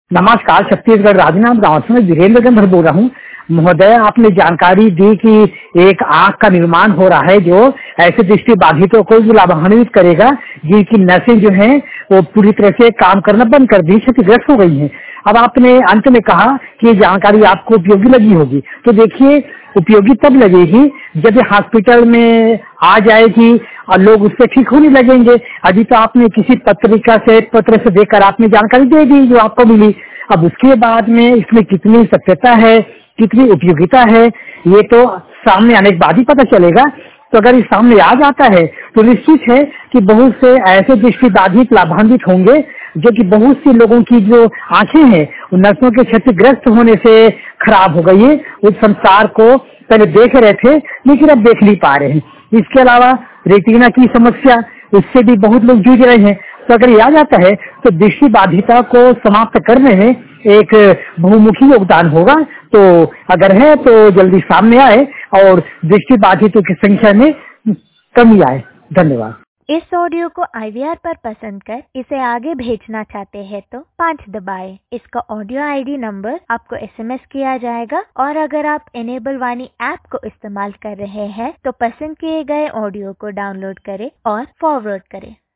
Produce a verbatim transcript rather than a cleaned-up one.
नमस्कार, छत्तीसगढ़ राजनांदगांव गांव से मैं वीरेंद्र गंधर बोल रहा हूँ। महोदय, आपने जानकारी दी कि एक आंख का निर्माण हो रहा है जो ऐसे दृष्टि बाधितों को भी लाभान्वित करेगा, जिनकी नसें जो हैं वो पूरी तरह से काम करना बंद कर दी, क्षतिग्रस्त हो गई हैं। अब आपने अंत में कहा कि ये जानकारी आपको उपयोगी लगी होगी, तो देखिए उपयोगी तब लगेगी जब ये हॉस्पिटल में आ जाएगी और लोग उससे ठीक होने लगेंगे। अभी तो आपने किसी पत्रिका से पत्र से देखकर आपने जानकारी दे दी जो आपको मिली। अब उसके बाद में इसमें कितनी सत्यता है, कितनी उपयोगिता है, ये तो सामने आने के बाद ही पता चलेगा। तो अगर ये सामने आ जाता है तो निश्चित है कि बहुत से ऐसे दृष्टिबाधित लाभान्वित होंगे जो कि बहुत सी लोगों की जो आंखें हैं उन नसों के क्षतिग्रस्त होने से खराब हो गई है। उस संसार को पहले देख रहे थे लेकिन अब देख नहीं पा रहे हैं। इसके अलावा रेटिना की समस्या, उससे भी बहुत लोग जूझ रहे हैं। तो अगर ये आ जाता है तो दृष्टि बाधिता को समाप्त करने में एक बहुमुखी योगदान होगा। तो अगर है तो जल्दी सामने आए और दृष्टि बाधितों की संख्या में कमी आए। धन्यवाद। इस ऑडियो को आई वी आर पर पसंद कर इसे आगे भेजना चाहते हैं तो पाँच दबाएं। इसका ऑडियो आई डी नंबर आपको एस एम एस किया जाएगा और अगर आप इनेबल वाणी ऐप को इस्तेमाल कर रहे हैं तो पसंद किए गए ऑडियो को डाउनलोड करें और फॉरवर्ड करें।